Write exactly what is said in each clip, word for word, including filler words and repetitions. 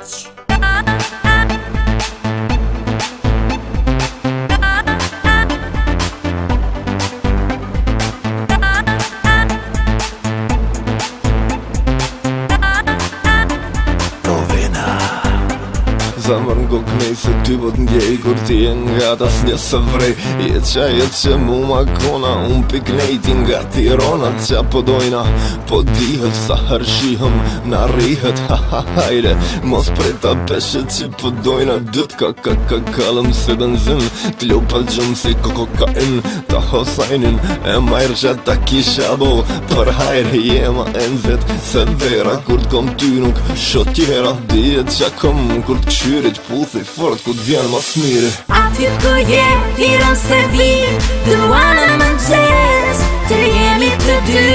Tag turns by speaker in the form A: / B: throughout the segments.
A: Zamër n'gok nej se ty vot ndjej kur ti e nga tas një së vrej Je qa jetë që mu ma kona unë pik nejti nga Tirana Qa po dojna po dihet sa hershihëm na rihet Ha ha hajre mos prej ta peshet që po dojna Dët ka ka ka kalëm si benzin T'lu pa gjumë si kokokain Ta hosajnin e majrë që ta kisha bo Për hajre jema enzit se vera Kur t'kom ty nuk shotjera Dijet qa kom kur t'kshy Puthi fort ku t'vjen mas mire
B: Aty ku je, Tiran se vi Duana më gjes Të jemi të dy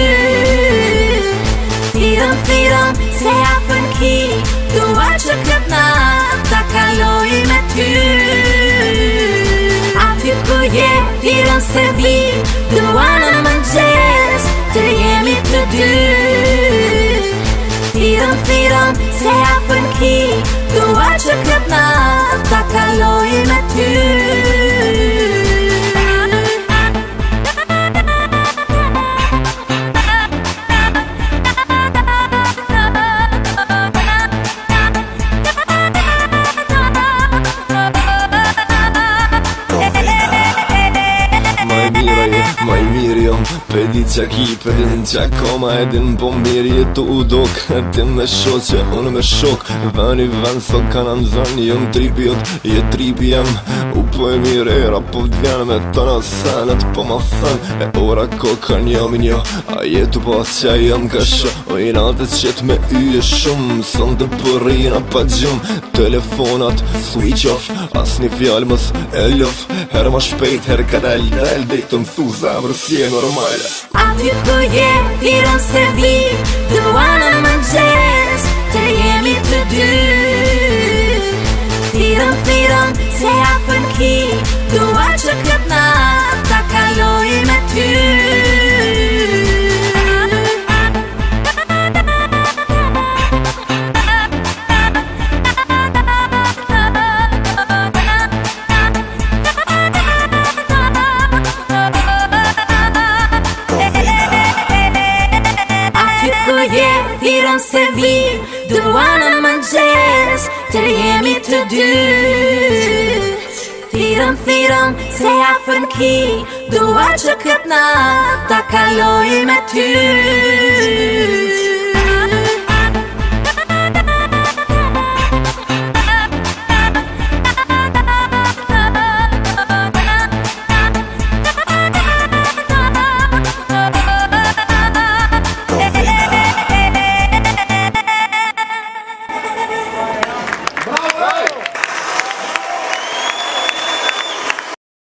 B: Tiran, tiran, se afën ki Dua që këtë nat Ta kaloj me ty Aty ku je, Tiran se vi Duana më gjes Të jemi të dy Tiran, tiran, se afën ki Dua që këtë nat ta kaloj me ty
A: Maj mirë jom, pedi qa ki, pedin qa koma Edin po mirë jetu u dok Ti me shoqe, unë me shok Vani ven, so kanë në zën Jëm tripi jot, je tripi jem U po e mirë era, po t'vjen Me tëna senet, po ma thën E ora ko kanë jam i njo A jetu po qa jam ka sho O i natët qet me yje shumë Sën të përrina pa gjumë Telefonat, switch off As një fjall mës e lof Herë ma shpejt, herë ka del, del Dejtë më thu zemrë si e normale
B: Aty ku je, Tiran se vi Duana më gjes Të jemi të dy Tiran, tiran, se afën ki Dua që këtë nat Ta kaloj me ty Tiran se vi, duana më gjes Të jemi të dy Tiran, tiran, se afën ki Dua që këtë nat ta kaloj me ty